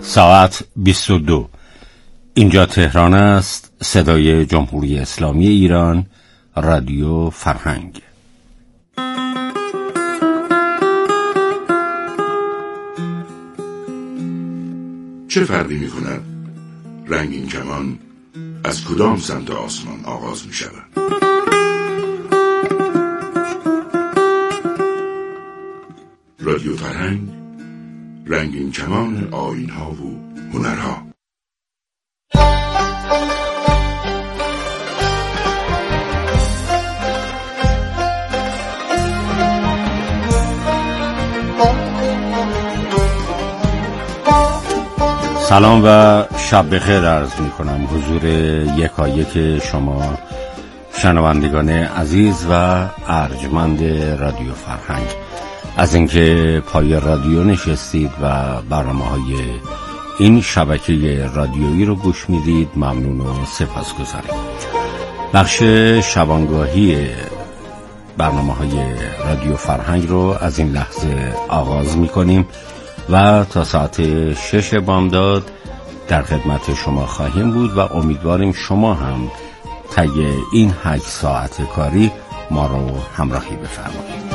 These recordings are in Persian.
ساعت 22. اینجا تهران است. صدای جمهوری اسلامی ایران، رادیو فرهنگ. چه فرقی می کند رنگین کمان از کدام سمت آسمان آغاز می شود؟ رادیو فرهنگ، رنگین کمان آیین‌ها و هنرها. سلام و شب بخیر عرض می کنم حضور یکایک شما شنوندگان عزیز و ارجمند رادیو فرهنگ از اینکه پای رادیو نشستید و برنامه‌های این شبکه رادیویی رو گوش میدید. ممنون و سپاسگزاریم. بخش شبانگاهی برنامه‌های رادیو فرهنگ رو از این لحظه آغاز می‌کنیم و تا ساعت 6 بامداد در خدمت شما خواهیم بود و امیدواریم شما هم طی این 8 ساعت کاری ما رو همراهی بفرمایید.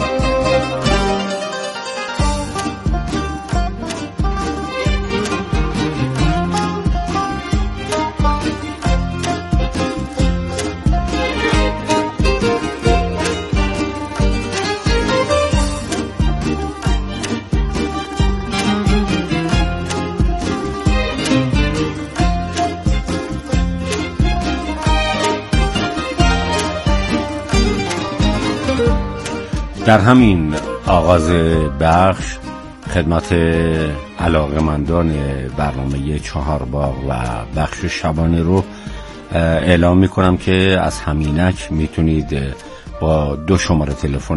در همین آغاز بخش خدمت علاقه‌مندان برنامه 4 باغ و بخش شبانه رو اعلام می‌کنم که از همینک میتونید با 2 شماره تلفن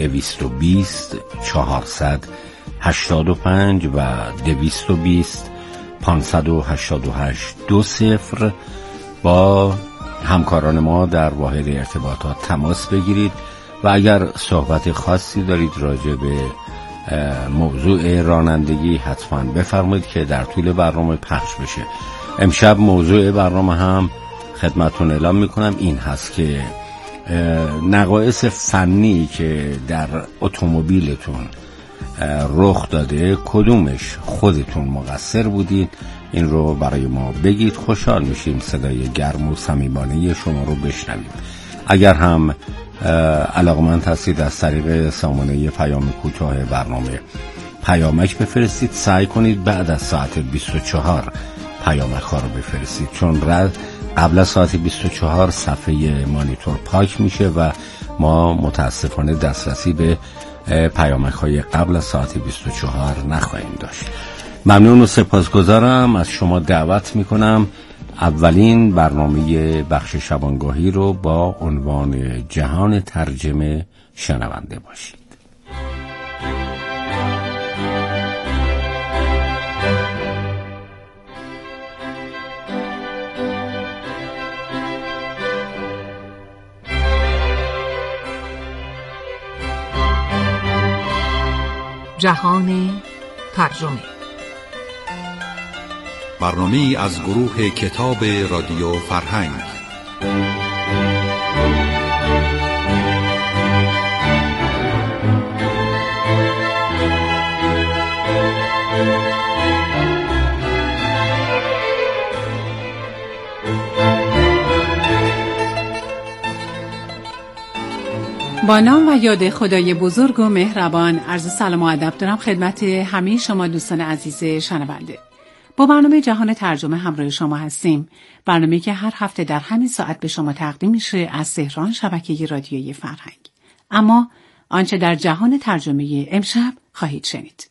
220 400 85 و 220 588 20 با همکاران ما در واحد ارتباطات تماس بگیرید و اگر صحبت خاصی دارید راجع به موضوع رانندگی حتما بفرمایید که در طول برنامه پخش بشه. امشب موضوع برنامه هم خدمتتون اعلام میکنم این هست که نقایص فنی که در اتومبیلتون رخ داده کدومش خودتون مقصر بودید، این رو برای ما بگید. خوشحال میشیم صدای گرم و صمیمانه شما رو بشنویم. اگر هم علاقمند هستید از طریق سامانه پیام کوتاه برنامه پیامک بفرستید، سعی کنید بعد از ساعت 24 پیامک ها رو بفرستید، چون قبل از ساعت 24 صفحه مانیتور پاک میشه و ما متاسفانه دسترسی به پیامک های قبل از ساعت 24 نخواهیم داشت. ممنون و سپاسگزارم. از شما دعوت میکنم اولین برنامه بخش شبانگاهی رو با عنوان جهان ترجمه شنونده باشید. جهان ترجمه، برنامه‌ای از گروه کتاب رادیو فرهنگ. با نام و یاد خدای بزرگ و مهربان عرض سلام و ادب دارم خدمت همه شما دوستان عزیز شنونده. با برنامه جهان ترجمه همراه شما هستیم. برنامه‌ای که هر هفته در همین ساعت به شما تقدیم میشه از تهران شبکه رادیویی فرهنگ. اما آنچه در جهان ترجمه امشب خواهید شنید.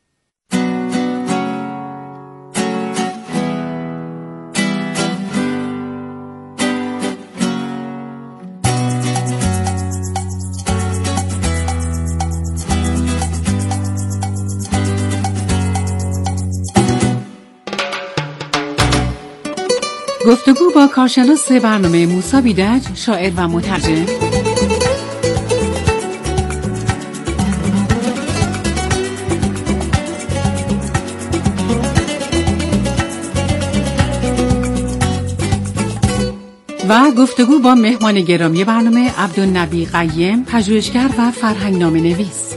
گفتگو با کارشناس برنامه موسی بیدج، شاعر و مترجم. و گفتگو با مهمان گرامی برنامه عبدالنبی قیم، پژوهشگر و فرهنگنامه نویس.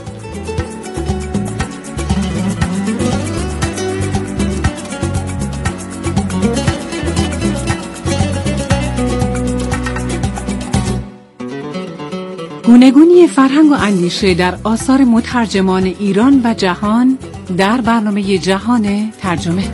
گونه‌گونی فرهنگ و اندیشه در آثار مترجمان ایران و جهان در برنامه جهان ترجمه.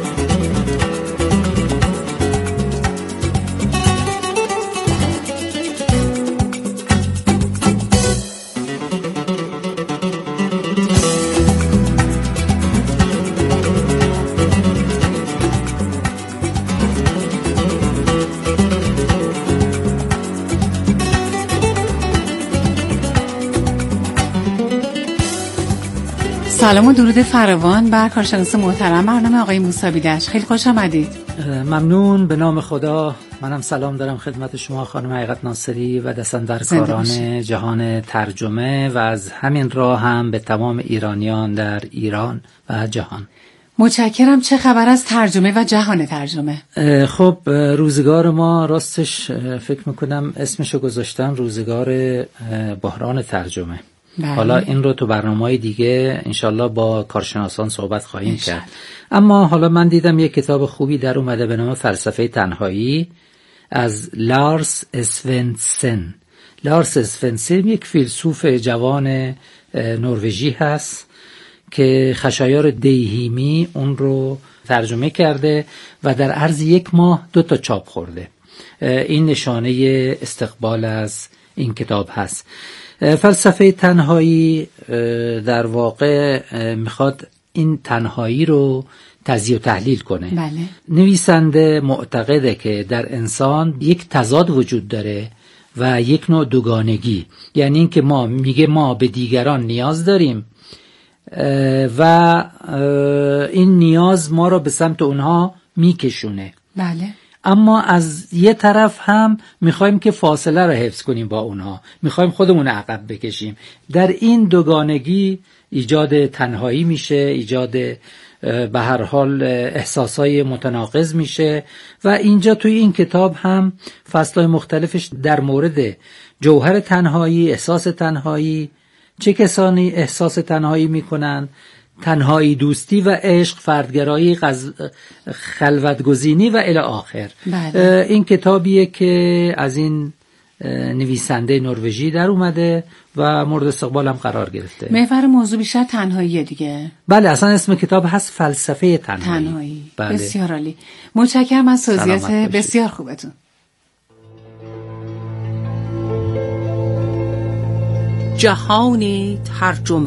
سلام و درود فراوان بر کارشناس محترم برنامه آقای موسی بیدش. خیلی خوش آمدید. ممنون، به نام خدا. منم سلام دارم خدمت شما خانم حقیقت ناصری و دستاندرکاران جهان ترجمه و از همین راه هم به تمام ایرانیان در ایران و جهان. متشکرم. چه خبر از ترجمه و جهان ترجمه؟ خب روزگار ما راستش فکر میکنم اسمشو گذاشتم روزگار بحران ترجمه. حالا این رو تو برنامه‌های دیگه انشالله با کارشناسان صحبت خواهیم کرد. اما حالا من دیدم یک کتاب خوبی در اومده به نام فلسفه تنهایی از لارس اسونسن. لارس اسونسن یک فیلسوف جوان نروژی هست که خشایار دیهیمی اون رو ترجمه کرده و در عرض 1 ماه 2 تا چاپ خورده. این نشانه استقبال از این کتاب هست. فلسفه تنهایی در واقع میخواد این تنهایی رو تجزیه و تحلیل کنه. بله. نویسنده معتقده که در انسان یک تضاد وجود داره و یک نوع دوگانگی، یعنی این که ما به دیگران نیاز داریم و این نیاز ما رو به سمت اونها میکشونه. بله. اما از یه طرف هم میخوایم که فاصله رو حفظ کنیم با اونها، میخوایم خودمون عقب بکشیم. در این دوگانگی ایجاد تنهایی میشه، ایجاد به هر حال احساسای متناقض میشه و اینجا توی این کتاب هم فصلهای مختلفش در مورد جوهر تنهایی، احساس تنهایی، چه کسانی احساس تنهایی میکنن، تنهایی دوستی و عشق، فردگرایی، خلوتگزینی و الی آخر. بله. این کتابیه که از این نویسنده نروژی در اومده و مورد استقبال هم قرار گرفته. محور موضوع بیشتر تنهاییه دیگه. بله، اصلا اسم کتاب هست فلسفه تنهایی. بله. بسیار عالی. متشکرم از توضیحات بسیار خوبتون. جهان ترجمه.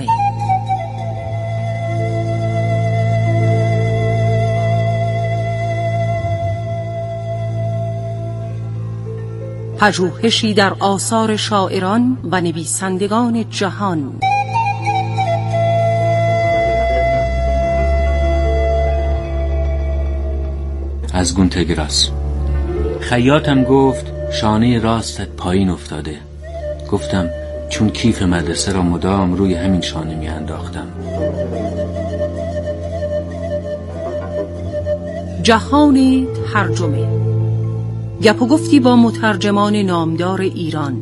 پژوهشی در آثار شاعران و نویسندگان جهان. از گونتگراس. خیاطم گفت شانه راستت پایین افتاده. گفتم چون کیف مدرسه را مدام روی همین شانه می انداختم. جهان ترجمه. گپ و گفتی با مترجمان نامدار ایران.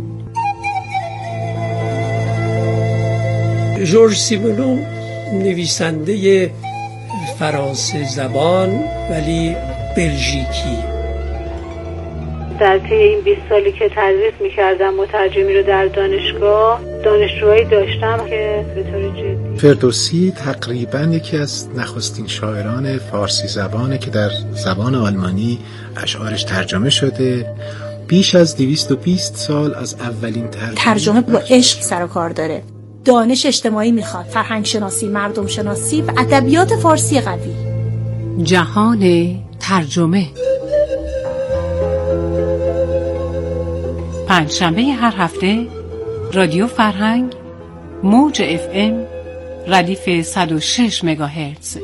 ژورژ سیمونو نویسنده فرانسه زبان ولی بلژیکی. در طی این 20 سالی که تدریس می‌کردم مترجمی رو در دانشگاه، دانشجوهایی داشتم که به طور جدی. فردوسی تقریباً یکی از نخستین شاعران فارسی زبانه که در زبان آلمانی اشعارش ترجمه شده. بیش از 220 سال از اولین ترجمه با عشق سر و کار داره. دانش اجتماعی میخواد، فرهنگ شناسی، مردم شناسی و ادبیات فارسی قوی. جهان ترجمه. پنجشنبه هر هفته رادیو فرهنگ موج FM ردیف 106 مگاهرتز.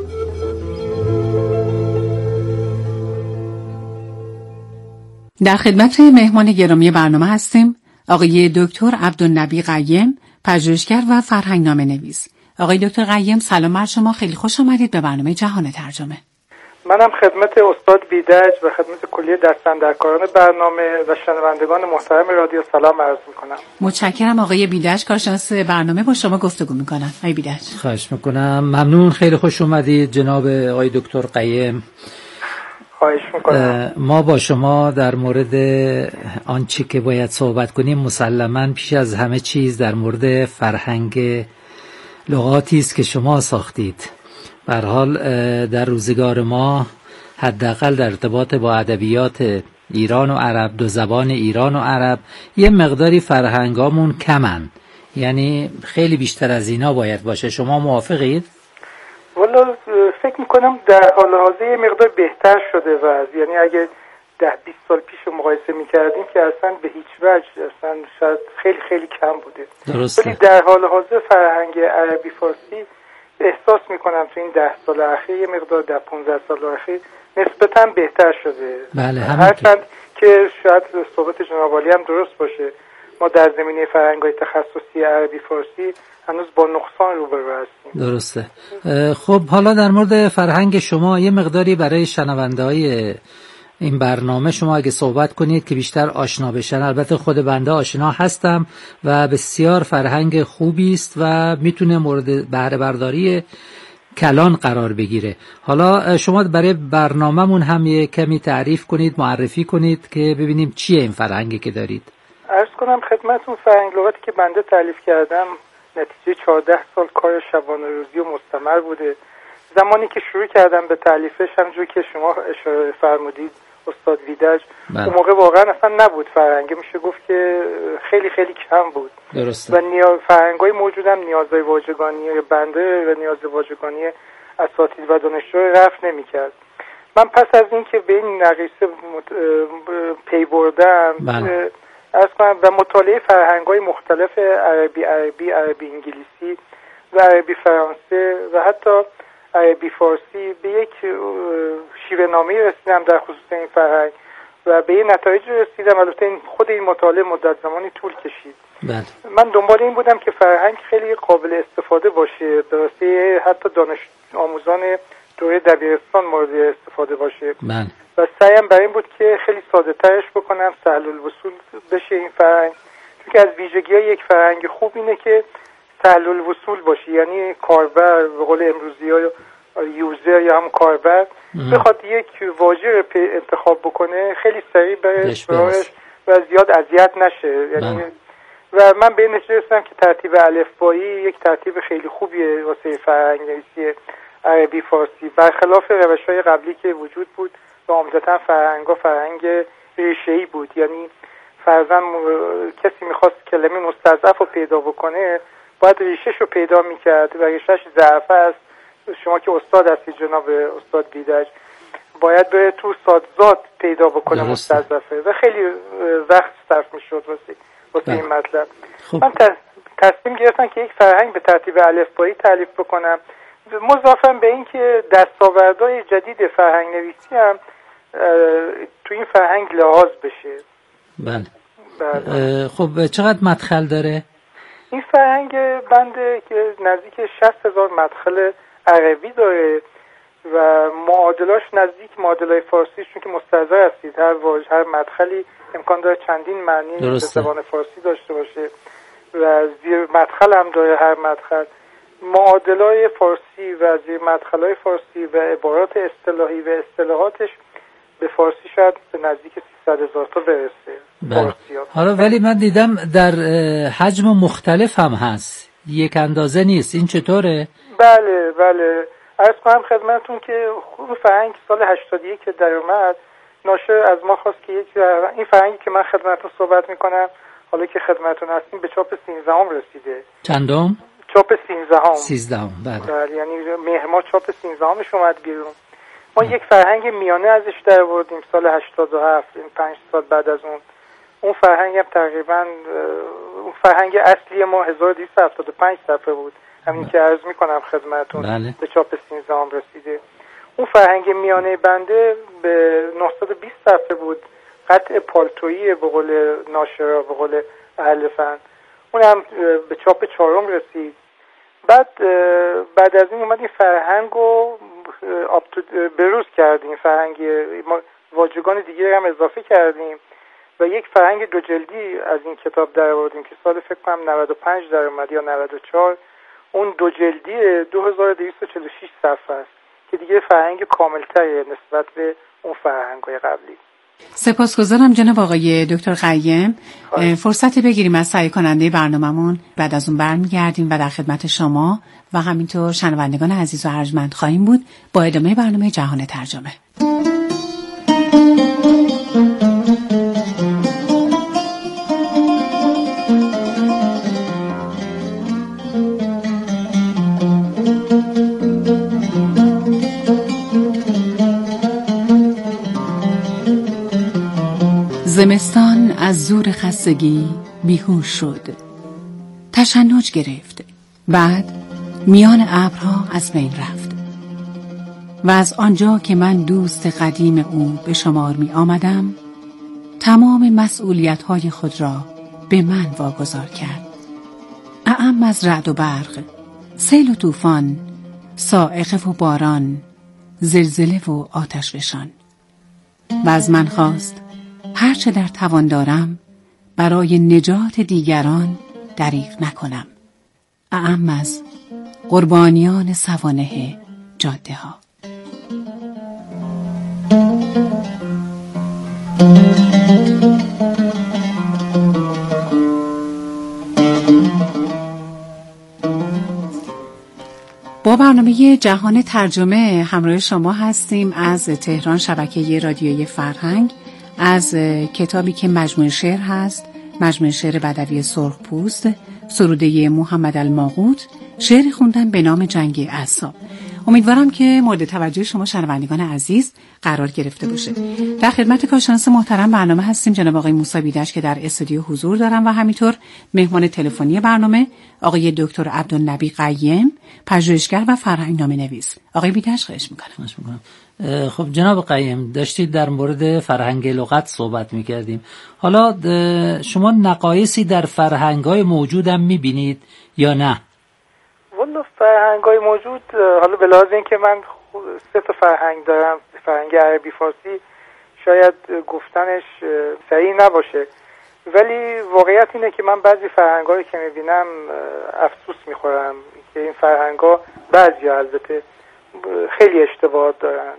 در خدمت مهمان گرامی برنامه هستیم آقای دکتر عبدالنبی قیم، پژوهشگر و فرهنگنامه نویس. آقای دکتر قیم سلام بر شما، خیلی خوش آمدید به برنامه جهان ترجمه. منم خدمت استاد بیدج و خدمت کلیه دستاندرکاران برنامه و شنوندگان محترم رادیو سلام عرض میکنم. متشکرم آقای بیدج، کارشناس برنامه با شما گفتگو میکنم. آقای بیدج خواهش میکنم. ممنون، خیلی خوش اومدید جناب آقای دکتر قیم. خواهش میکنم. ما با شما در مورد آنچه که باید صحبت کنیم مسلماً پیش از همه چیز در مورد فرهنگ لغاتی است که شما ساختید. به هر حال در روزگار ما حداقل در ارتباط با ادبیات ایران و عرب، دو زبان ایران و عرب، یه مقداری فرهنگامون کمن، یعنی خیلی بیشتر از اینا باید باشه. شما موافقید؟ والا فکر میکنم در حال حاضر یه مقدار بهتر شده وضع، یعنی اگه 10-20 سال پیش رو مقایسه میکردیم که اصلا به هیچ وجه، اصلا شاید خیلی خیلی کم بوده. درسته. ولی در حال حاضر فرهنگ عربی فارسی احساس میکنم تو این 10 سال اخیر یه مقدار، در 15 سال اخیر نسبتاً بهتر شده. بله، هرچند که شاید صحبت جناب عالی هم درست باشه، ما در زمینه فرهنگ‌های تخصصی عربی فارسی هنوز با نقصان روبرو هستیم. درسته. خب حالا در مورد فرهنگ شما یه مقداری برای شنونده‌های این برنامه شما اگه صحبت کنید که بیشتر آشنا بشن. البته خود بنده آشنا هستم و بسیار فرهنگ خوبی است و میتونه مورد بهره برداری کلان قرار بگیره. حالا شما برای برنامه‌مون هم یه کمی تعریف کنید، معرفی کنید که ببینیم چیه این فرهنگی که دارید. عرض کنم خدمتتون فرهنگ لغاتی که بنده تألیف کردم نتیجه 14 سال کار شبانه روزی و مستمر بوده. زمانی که شروع کردم به تألیفش، همونجوری که شما اشاره فرمودید استاد ویدج، اون موقع واقعا اصلا نبود فرهنگ، میشه گفت که خیلی خیلی کم بود. درسته. و فرهنگای موجودم نیازهای واژگانی بنده و نیاز واژگانی اساتید و دانشجو رفع نمی‌کرد. من پس از این که به این نقیصه پی بردم، عرض کنم و مطالعه فرهنگ‌های مختلف عربی انگلیسی و عربی فرانسه و حتی عربی فارسی به یک شیوه نامه‌ای رسیدم در خصوص این فرهنگ و به این نتایج رسیدم. البته خود این مطالعه مدت زمانی طول کشید. من دنبال این بودم که فرهنگ خیلی قابل استفاده باشه، درسته حتی دانش آموزان دوره دبیرستان مورد استفاده باشه. و سعیم برای این بود که خیلی ساده ترش بکنم، سهل الوصول بشه این فرهنگ، چون که از ویژگی‌های یک فرهنگ خوب اینه که سهل الوصول باشه، یعنی کاربر به قول امروزی‌ها یوزر یا هم کاربر بخواد یک واژه رو انتخاب بکنه خیلی سریع بره سراغش و زیاد اذیت نشه. یعنی و من به این نتیجه رسیدم که ترتیب الفبایی یک ترتیب خیلی خوبیه واسه فرهنگ نویسی عربی فارسی، برخلاف روش‌های قبلی که وجود بود و عمدتاً فرهنگ ریشه‌ای بود. یعنی فرضاً کسی می‌خواست کلمه مستضعف رو پیدا بکنه باید ریشه‌ش رو پیدا می‌کرد و ریشه‌ش ضعف است. شما که استاد هستید جناب استاد بیدج، باید بره تو سادزاد پیدا بکنه مستضعفه و خیلی وقت صرف می‌شد واسه این مطلب. من تصمیم گرفتم که یک فرهنگ به ترتیب الفبایی تألیف بکنم، مضافاً به این که دستاوردهای جدید فرهنگ نویسی هم تو این فرهنگ لحاظ بشه. بله. خب چقدر مدخل داره؟ این فرهنگ بنده که نزدیک 60,000 مدخل عربی داره و معادلاش نزدیک معادلای فارسی، چون که مستحضر هستید هر مدخلی امکان داره چندین معنی به زبان فارسی داشته باشه و زیر مدخل هم داره هر مدخل. معادلای فارسی و زیر مدخلای فارسی و عبارات اصطلاحی و اصطلاحاتش به فارسی شاید به نزدیک 300,000 تا برسه. حالا ولی من دیدم در حجم مختلف هم هست، یک اندازه نیست، این چطوره؟ بله عرض کنم خدمتون که خوب فرهنگ سال 81 که در اومد ناشر از ما خواست که این فرهنگی که من خدمتون صحبت میکنم حالا که خدمتون هستیم به چاپ 13 رسیده. چندم؟ چاپ 13. 13. بله یعنی مهر ماه چاپ 13 اومد بیرون. ما یک فرهنگ میانه ازش در آوردیم سال 87، این 5 سال بعد از اون فرهنگ هم تقریبا اون فرهنگ اصلی ما 1275 صفحه بود، همین که عرض میکنم خدمتون به چاپ 13 رسیده. اون فرهنگ میانه بنده به 920 صفحه بود، قطع پالتویی به قول ناشرا، به قول اهل فن. اون هم به چاپ 4 رسید. بعد از این اومد این فرهنگ رو بروز کردیم، فرهنگ واژگان دیگه هم اضافه کردیم و یک فرهنگ دو جلدی از این کتاب در آوردیم که سال فکر کنم 95 در اومد یا 94. اون دو جلدی 2246 صفحه است که دیگه فرهنگ کاملتری نسبت به اون فرهنگ‌های قبلی. سپاسگزارم جناب آقای دکتر قیم. فرصتی بگیریم از تهیه کننده برنامه‌مون، بعد از اون برمیگردیم و در خدمت شما و همینطور شنوندگان عزیز و ارجمند خواهیم بود با ادامه برنامه جهان ترجمه. زمستان از زور خستگی بیهوش شد، تشنج گرفت، بعد میان ابرها از بین رفت و از آنجا که من دوست قدیم او به شمار می آمدم تمام مسئولیت‌های خود را به من واگذار کرد، اعم از رعد و برق، سیل و طوفان، صاعقه و باران، زلزله و آتش فشان، و از من خواست هرچه در توان دارم برای نجات دیگران دریغ نکنم، اعم از قربانیان سوانح جاده ها. با برنامه جهان ترجمه همراه شما هستیم از تهران، شبکه رادیویی فرهنگ، از کتابی که مجموعه شعر هست، مجموعه شعر بدوی سرخپوست، سروده محمد الماقوت، شعر خوندن به نام جنگ اعصاب. امیدوارم که مورد توجه شما شنوندگان عزیز قرار گرفته باشه. در خدمت کارشناس محترم برنامه هستیم جناب آقای موسی بیدش که در استودیو حضور دارم و همینطور مهمان تلفنی برنامه آقای دکتر عبدالنبی قیم، پژوهشگر و فرهنگنامه نویس. آقای بیدش خواهش میکنم. خب جناب قیم، داشتید در مورد فرهنگ لغت صحبت میکردیم. حالا شما نقایصی در فرهنگ‌های موجود هم میبینید یا نه؟ والا فرهنگ‌های موجود، حالا به لحاظ این که من 3 تا فرهنگ دارم، فرهنگ عربی فارسی، شاید گفتنش صحیح نباشه، ولی واقعیت اینه که من بعضی فرهنگ‌هایی که میبینم افسوس میخورم که این فرهنگ‌ها بعضی‌ها البته خیلی اشتباهات دارن.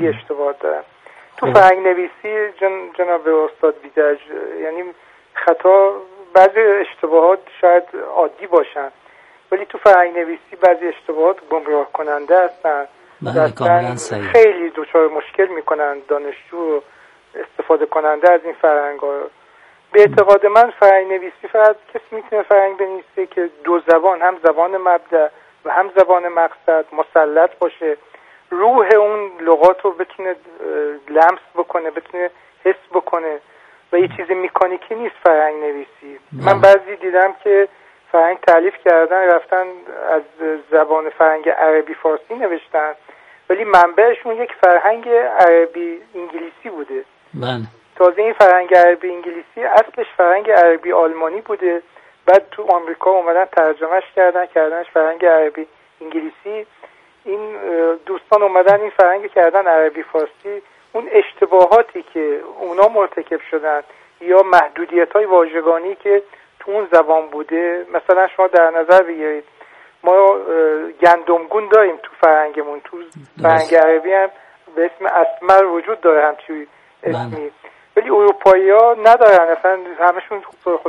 تو فرهنگ نویسی جناب استاد بیدج، یعنی خطا، بعضی اشتباهات شاید عادی باشن ولی تو فرهنگ نویسی بعضی اشتباهات گمراه کننده هستن، خیلی دچار مشکل میکنن دانشجو و استفاده کننده از این فرهنگ‌ها. به اعتقاد من فرهنگ نویسی فقط کسی میتونه فرهنگ بنویسه که دو زبان، هم زبان مبدأ و هم زبان مقصد، مسلط باشه، روح اون لغات رو بتونه لمس بکنه، بتونه حس بکنه و یه چیز مکانیکی نیست فرهنگ نویسی. من بعضی دیدم که فرهنگ تالیف کردن، رفتن از زبان فرهنگ عربی فارسی نوشتن ولی منبعشون یک فرهنگ عربی انگلیسی بوده. تازه این فرهنگ عربی انگلیسی اصلش فرهنگ عربی آلمانی بوده، بعد تو آمریکا اومدن ترجمهش کردنش فرهنگ عربی انگلیسی. این دوستان اومدن این فرهنگ کردن عربی فارسی. اون اشتباهاتی که اونا مرتکب شدن یا محدودیت‌های واژگانی که تو اون زبان بوده، مثلا شما در نظر بگیرید ما گندمگون داریم تو فرهنگمون، تو فرهنگ عربی هم به اسم اسمر وجود داره همچی اسمی، ولی اروپایی‌ها ندارن، مثلا همشون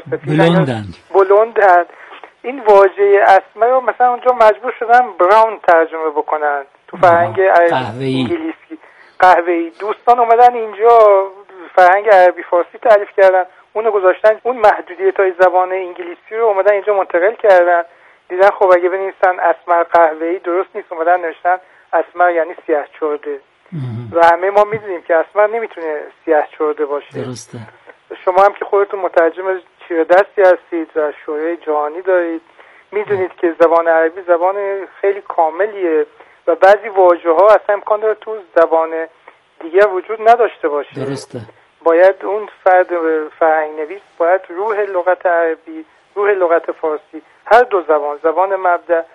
بلندن. این واژه اسمر رو مثلا اونجا مجبور شدن براون ترجمه بکنن تو فرهنگ انگلیسی، قهوه‌ای. دوستان اومدن اینجا فرهنگ عربی فارسی تعریف کردن، اونو گذاشتن، اون محدودیت‌های زبان انگلیسی رو اومدن اینجا منتقل کردن. دیدن خب اگه بنویسن اسمر قهوه‌ای درست نیست، اومدن نوشتن اسمر یعنی سیاه چرده و همه ما میدونیم که اسمر نمیتونه سیاه چرده باشه. درسته. شما هم که خودتون مترجم چیره دستی هستید و شورای جهانی دارید، میدونید که زبان عربی زبان خیلی کاملیه و بعضی واژه‌ها اصلا امکان داره تو زبان دیگر وجود نداشته باشه. درسته. باید اون فرهنگ نویس باید روح لغت عربی، روح لغت فارسی، هر دو زبان، زبان مبدأ،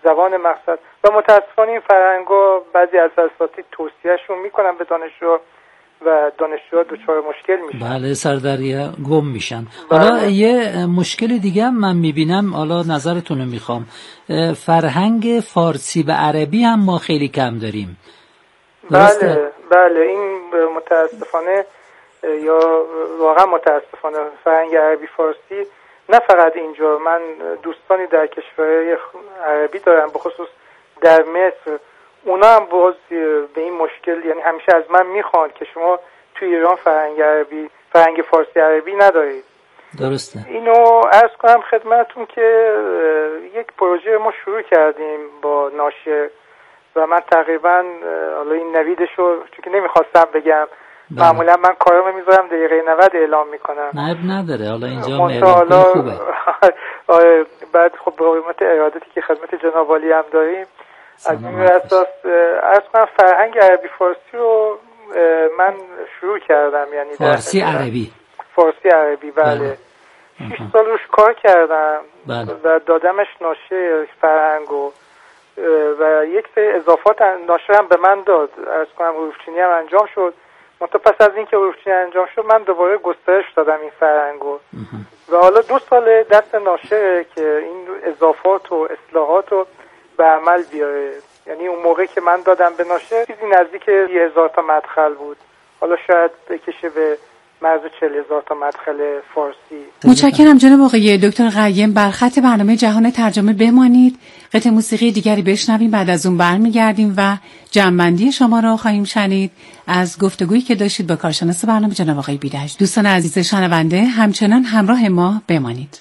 زبان مقصد. و متاسفانه این فرهنگ‌ها بعضی از اساتید توصیهشون میکنن به دانشجو و دانشجوها دچار مشکل میشن. بله، سردریا گم میشن. حالا یه مشکل دیگه هم من میبینم، حالا نظرتون رو میخوام. فرهنگ فارسی و عربی هم ما خیلی کم داریم. بله این متاسفانه یا واقعا متاسفانه فرهنگ عربی فارسی نه فقط اینجا، من دوستانی در کشورهای عربی دارم، به خصوص در مصر، اونا هم باز به این مشکل، یعنی همیشه از من میخوان که شما توی ایران فرهنگ فارسی عربی ندارید. درسته. اینو عرض کنم خدمتتون که یک پروژه ما شروع کردیم با ناشر و من تقریبا حالا این نویدشو چون که نمیخواستم بگم، معمولا من کارامو میذارم دقیقه 90 اعلام میکنم. نه نداره، حالا اینجا اعلام خوبه. بعد خب به حرمت ارادتی که خدمت جناب عالی هم داریم، از این اساس عرض کنم فرهنگ عربی فارسی رو من شروع کردم، یعنی فارسی عربی بله. 6 سال روش کار کردم و دادمش ناشر فرهنگو و یک سری اضافات ناشر هم به من داد. عرض کنم حروفچینی هم انجام شد. پس از اینکه حروفچینی انجام شد من دوباره گسترش دادم این فرهنگو و حالا 2 سال دست ناشره که این اضافات و اصلاحات رو به عمل بیاره. یعنی اون موقع که من دادم به ناشر چیزی نزدیک 1000 تا مدخل بود، حالا شاید بکشه به مرز 40,000 تا مدخل فارسی. متشکرم جناب آقای دکتر قیم. بر خط برنامه جهان ترجمه بمانید، قطعه موسیقی دیگری بشنویم، بعد از اون برمیگردیم و جمع‌بندی شما را خواهیم شنید از گفتگویی که داشتید با کارشناس برنامه جناب آقای بیدهش. دوستان عزیز شنونده همچنان همراه ما بمانید.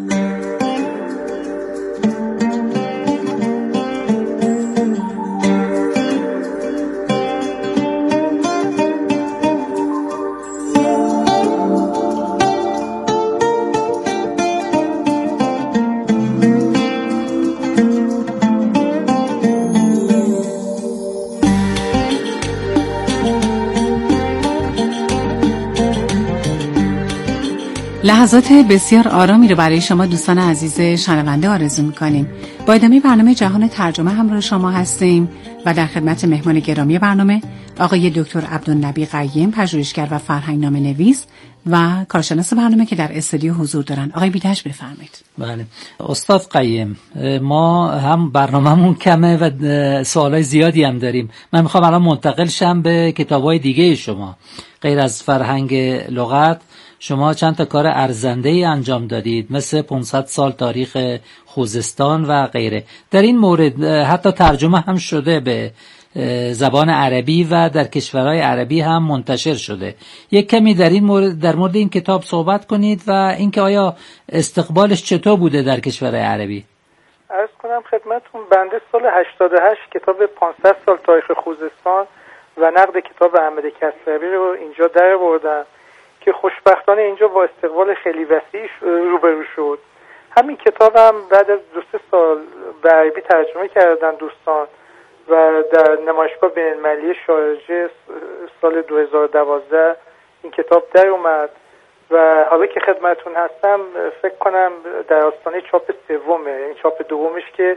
لحظات بسیار آرامی رو برای شما دوستان عزیز شنونده آرزو می‌کنیم. با ادامه برنامه جهان ترجمه همراه شما هستیم و در خدمت مهمان گرامی برنامه آقای دکتر عبدالنبی قیم، پژوهشگر و فرهنگنامه نویس و کارشناس برنامه که در استودیو حضور دارن. آقای بیدهش بفرمایید. بله استاد قیم، ما هم برنامه‌مون کمه و سوالای زیادی هم داریم. من می‌خوام الان منتقل شم به کتاب‌های دیگه شما. غیر از فرهنگ لغت، شما چند تا کار ارزنده‌ای انجام دادید، مثل 500 سال تاریخ خوزستان و غیره. در این مورد حتی ترجمه هم شده به زبان عربی و در کشورهای عربی هم منتشر شده. یک کمی در مورد این کتاب صحبت کنید و اینکه آیا استقبالش چطور بوده در کشورهای عربی. عرض کنم خدمتتون بنده سال 88 کتاب 500 سال تاریخ خوزستان و نقد کتاب احمد کسروی رو اینجا درآوردم که خوشبختانه اینجا با استقبال خیلی وسیع روبرو شد. همین کتابم بعد از 2-3 سال به عربی ترجمه کردن دوستان و در نمایشگاه بین‌المللی شارجه سال 2012 این کتاب در اومد و حالا که خدمتون هستم فکر کنم در آستانه چاپ سومه، یعنی چاپ دومش که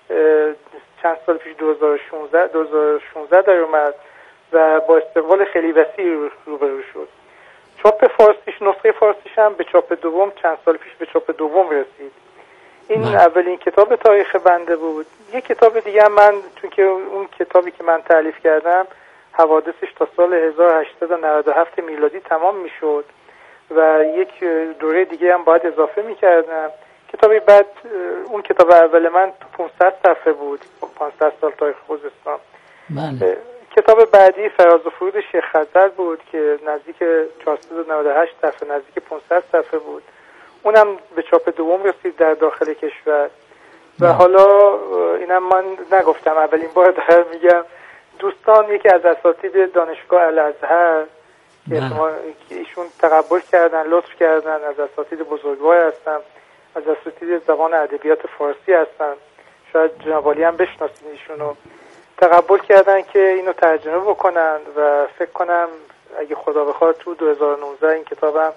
چند سال پیش 2016 در اومد و با استقبال خیلی وسیع روبرو شد. چاپ فارسیش، نسخه فارسیش هم به چاپ دوم چند سال پیش به چاپ دوم رسید. این اولین کتاب تاریخ بنده بود. یک کتاب دیگه هم من، چون که اون کتابی که من تألیف کردم حوادثش تا سال 1897 میلادی تمام میشد و یک دوره دیگه هم باید اضافه میکردم. کتابی بعد اون کتاب اول من 500 صفحه بود، 500 سال تاریخ خوزستان. بله. کتاب بعدی فراز و فرود شیخ خزر بود که نزدیک 498 صفحه، نزدیک 500 صفحه بود. اونم به چاپ دوم رسید در داخل کشور. و حالا اینم من نگفتم، اولین بار دارم میگم، دوستان یکی از اساتید دانشگاه الازهر که ایشون تقبل کردن، لطف کردن، از اساتید بزرگوار هستن، از اساتید زبان ادبیات فارسی هستن، شاید جناب عالی هم بشناسید ایشونو، تقبل کردن که اینو ترجمه بکنن و فکر کنم اگه خدا بخواد تو 2019 این کتابم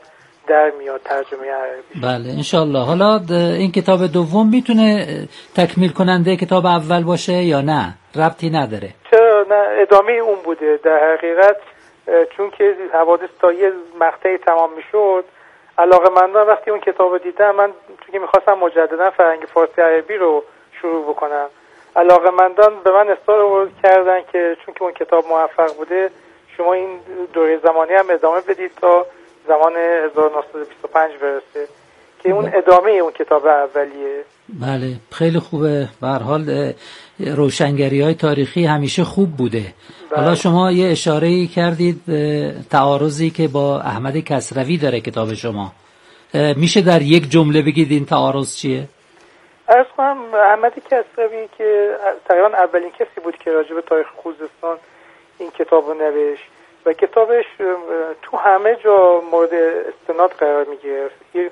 در میاد ترجمه عربی. بله انشالله. حالا این کتاب دوم میتونه تکمیل کننده کتاب اول باشه یا نه؟ ربطی نداره؟ چرا نه، ادامه اون بوده در حقیقت. چون که حوادث تا یه مقطعی تمام میشد، علاقه‌مندان وقتی اون کتاب دیدم، من چون که میخواستم مجددا فرهنگ فارسی عربی رو شروع بکنم، علاقه‌مندان به من اصرار کردن که چون که اون کتاب موفق بوده، شما این دوره زمانی هم ادامه بدید تا زمان 1925 برسه که اون ادامه اون کتاب اولیه. بله خیلی خوبه. به هر حال روشنگری‌های تاریخی همیشه خوب بوده. بله. حالا شما یه اشاره‌ای کردید تعارضی که با احمد کسروی داره کتاب شما، میشه در یک جمله بگید این تعارض چیه؟ عرض کنم احمد کسروی که تقریبا اولین کسی بود که راجع به تاریخ خوزستان این کتاب رو نوشت و کتابش تو همه جا مورد استناد قرار میگرفت.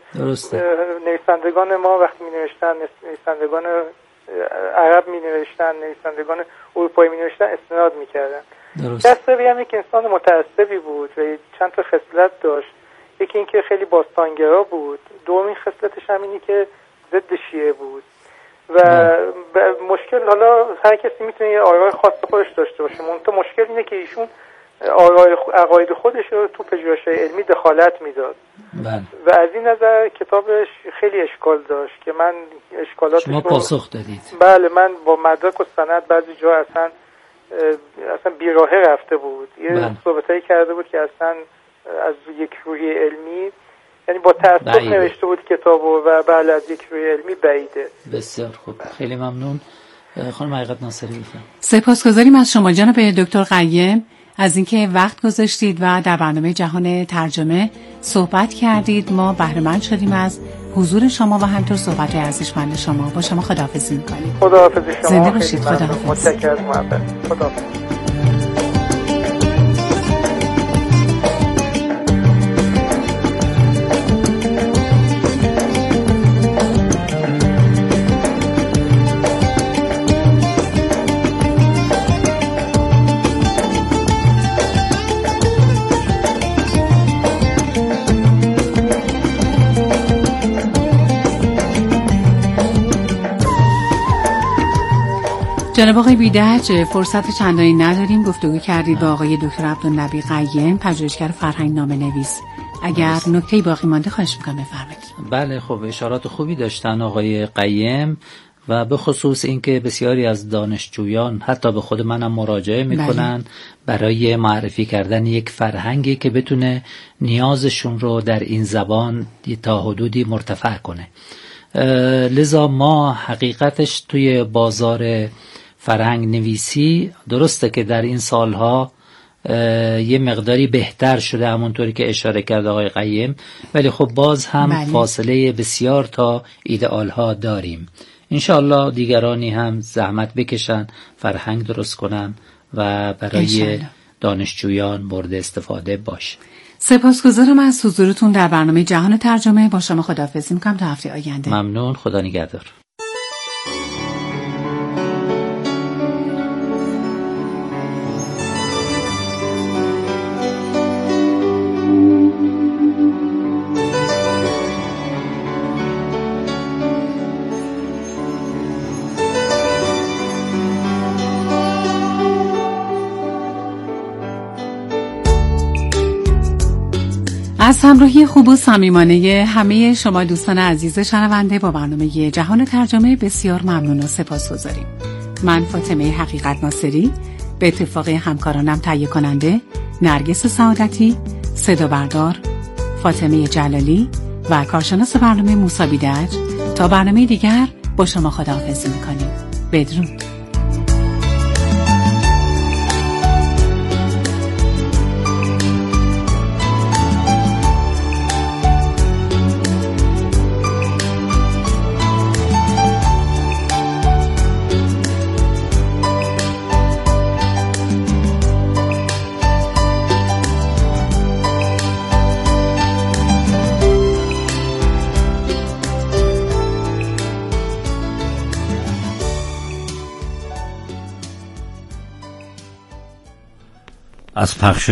نویسندگان ما وقتی می نوشتن، نویسندگان عرب می نوشتن، نویسندگان اروپایی می نوشتن، استناد می کردن. کسروی هم یک انسان متعصبی بود و چند تا خصلت داشت. یکی این که خیلی باستانگرا بود، دومین خصلتش هم اینی که ضد شیعه بود و مشکل، حالا هر کسی میتونه یه آرای خاص خودش داشته باشه، منتها مشکل اینه که ایشون عقاید خودش رو تو پژوهش‌های علمی دخالت میداد و از این نظر کتابش خیلی اشکال داشت که من اشکالاتش شما پاسخ دادید. بله، من با مدرک و سند بعضی جا اصلا بیراهه رفته بود. یه صحبتایی کرده بود که اصلا از یک روی علمی، یعنی با تعصب نوشته بود کتابو و بله از یک روی علمی بعیده. بسیار خوب، خیلی ممنون. خانم حقیقت ناصری بفرمایید. سپاسگزاریم از شما جناب دکتر قیم از اینکه وقت گذاشتید و در برنامه جهان ترجمه صحبت کردید. ما بهره مند شدیم از حضور شما و همینطور صحبت ارزشمند شما. با شما خداحافظی می‌کنیم. خداحافظی شما. زنده باشید. خداحافظ. متشکرم. محبت. خداحافظ. جناب آقای بیدج، فرصت چندانی نداریم. گفتگو کردید با آقای دکتر عبدالنبی قیم، پژوهشگر فرهنگ نامه‌نویس. اگر نکته‌ای باقی مانده خواهش می‌کنم بفرمایید. بله خب اشارات خوبی داشتن آقای قیم و به خصوص اینکه بسیاری از دانشجویان حتی به خود منم مراجعه میکنن برای معرفی کردن یک فرهنگی که بتونه نیازشون رو در این زبان تا حدودی مرتفع کنه. لذا ما حقیقتش توی بازار فرهنگ نویسی درسته که در این سالها یه مقداری بهتر شده همونطوری که اشاره کرد آقای قیم، ولی خب باز هم فاصله بسیار تا ایدئال ها داریم. انشاءالله دیگرانی هم زحمت بکشن فرهنگ درست کنن و برای دانشجویان مورد استفاده باشه. سپاسگزارم از حضورتون در برنامه جهان ترجمه. با شما خداحافظی می‌کنم تا هفته آینده. ممنون، خدا نگهدار. از همراهی خوب و صمیمانه همه شما دوستان عزیز شنونده با برنامه جهان ترجمه بسیار ممنون و سپاسگزاریم. من فاطمه حقیقت ناصری به اتفاق همکارانم تهیه کننده نرگس سعادتی، صدا بردار فاطمه جلالی و کارشناس برنامه موسی بیدج تا برنامه دیگر با شما خداحافظی می‌کنیم. بدرود. از پخش